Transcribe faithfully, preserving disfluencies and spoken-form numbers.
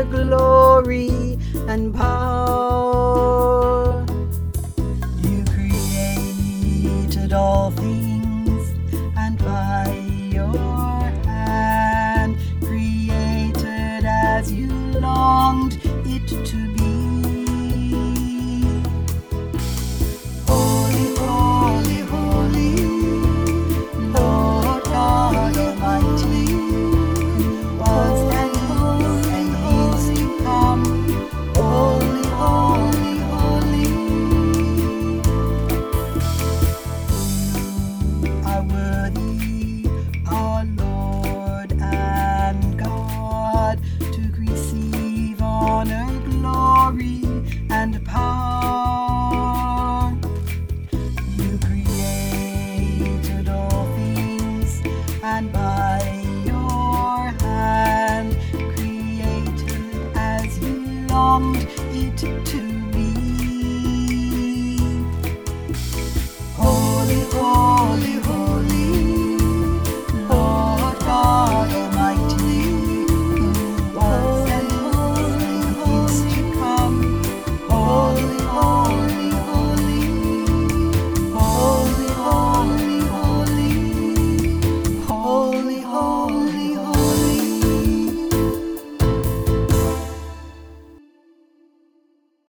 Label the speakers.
Speaker 1: honor, glory, and power. You created all things, and by your hand created as you longed it to be. Holy, holy, holy, Lord God Almighty, was and is and is to come. Holy, holy, holy. You are worthy, our Lord and God, to receive honor, glory, and power. You created all things, and by your hand created as you longed it to